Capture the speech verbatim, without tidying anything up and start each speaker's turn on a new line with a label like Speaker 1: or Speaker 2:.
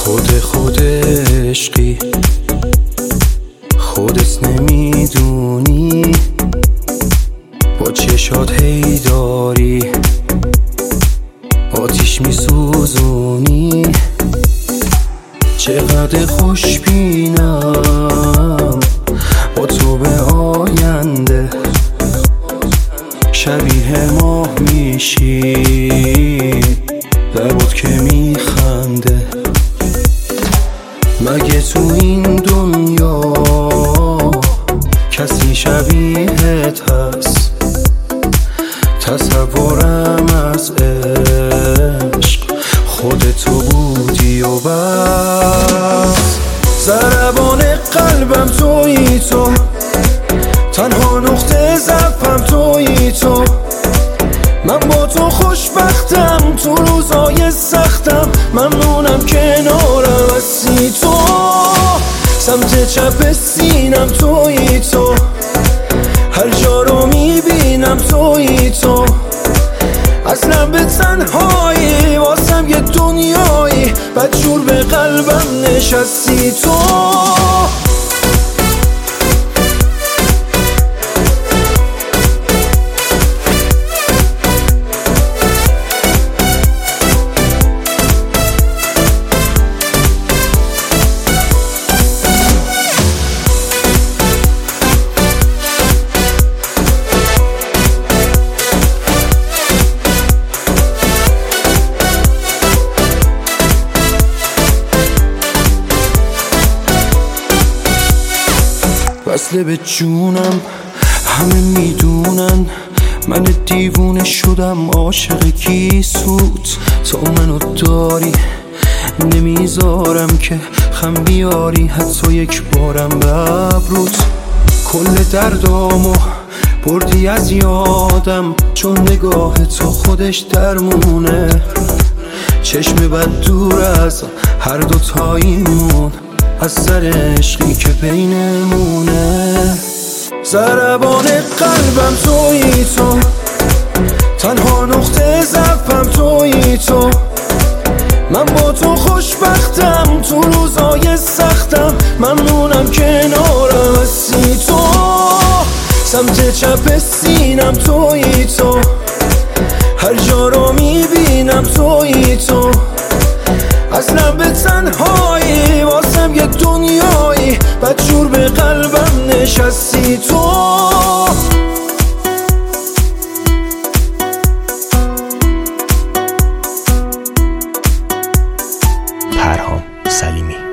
Speaker 1: خود خود عشقی خودت نمیدونی، با چشات هی داری آتیش میسوزونی. چقدر خوشبینم با تو به آینده، شبیه ماه میشی لبات که میخنده. مگه تو این دنیا کسی شبیهت هست؟ تصورم از عشق خودتو بودی و بس. ضربان قلبم تویی تو، تنها نقطه ضعفم تویی تو. من با تو خوشبختم تو روزای سختم، ممنونم کنارم هستی تو. سمت چپ سینم تویی تو، هر جا رو میبینم تویی تو. اصلا به تنهایی واسم یه دنیایی، بدجور به قلبم نشستی تو. وصله به جونم، همه میدونن من دیوونه شدم، عاشق کی سود. تو منو داری نمیذارم که خم بیاری، حتی یک بارم به ابروت. کل دردامو بردی از یادم، چون نگاه تو خودش درمونه. چشم بد دور از هر دو تاییمون، از سر عشقی که بینمونه. ضربان قلبم تویی تو، تنها نقطه ضعفم تویی تو. من با تو خوشبختم تو روزای سختم، ممنونم کنارم هستی تو. سمت چپ سینم تویی تو، هر جا رو میبینم تویی تو. اصلا به تنهایی واسم یه دنیایی، بدجور به قلبم نشستی تو.
Speaker 2: پرهام سلیمی.